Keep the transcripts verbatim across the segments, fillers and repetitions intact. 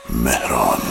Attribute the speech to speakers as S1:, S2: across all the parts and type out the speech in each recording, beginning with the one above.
S1: مهران.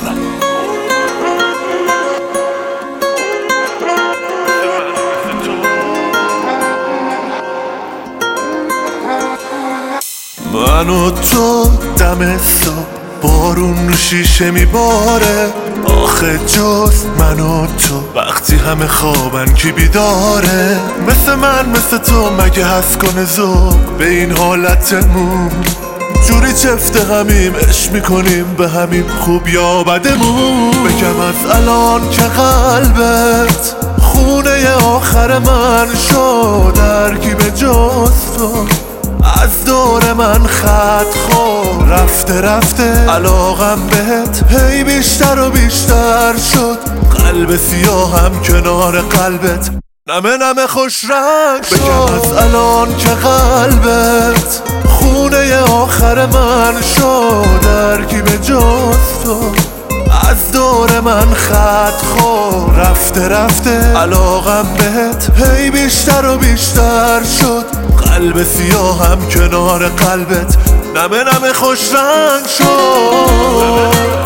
S1: من و تو دم صبح بارون رو شیشه میباره، آخه جز من و تو وقتی همه خوابن کی بیداره؟ مثل من مثل تو مگه هست کنه ذوق به این حالتمون؟ جوری چفته همیم عشق میکنیم به همین خوب یا بدمون. بگم از الان که قلبت خونه آخر من شد، درکی به جز تو از دور من خط خورد. رفته رفته علاقم بهت هی بیشتر و بیشتر شد، قلب سیاهم کنار قلبت نمه نمه خوش رنگ شد. بگم از الان که قلبت خونه آخر من شد، درکی به جز تو از دور من خط خورد. رفته رفته علاقم بهت هی بیشتر و بیشتر شد، قلب سیاهم کنار قلبت نمه نمه خوش رنگ شد.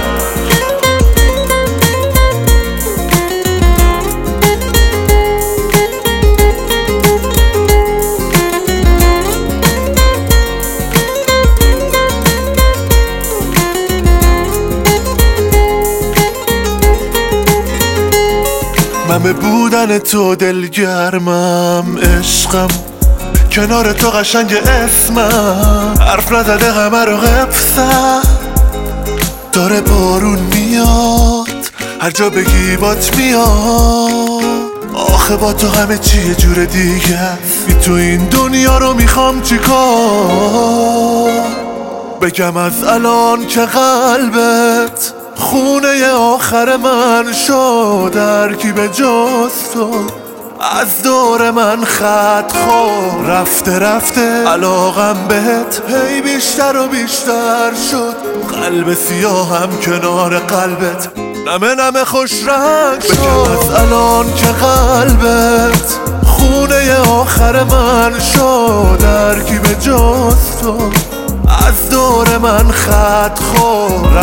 S1: من به بودن تو دلگرمم، عشقم کنار تو قشنگ اسمم، حرف نزده همه رو قفصم. داره بارون میاد هر جا بگی بات میاد، آخه با تو همه چیه جور دیگه بی تو این دنیا رو میخوام چیکار؟ بگم از الان که قلبت خونه آخر من شد، درکی به جز تو از دور من خط خورد. رفته رفته علاقم بهت هی بیشتر و بیشتر شد، قلب سیاهم کنار قلبت نمه نمه خوش رنگ شد. بگم از الان که قلبت خونه آخر من شد، درکی به جز تو از دور من خط خورد.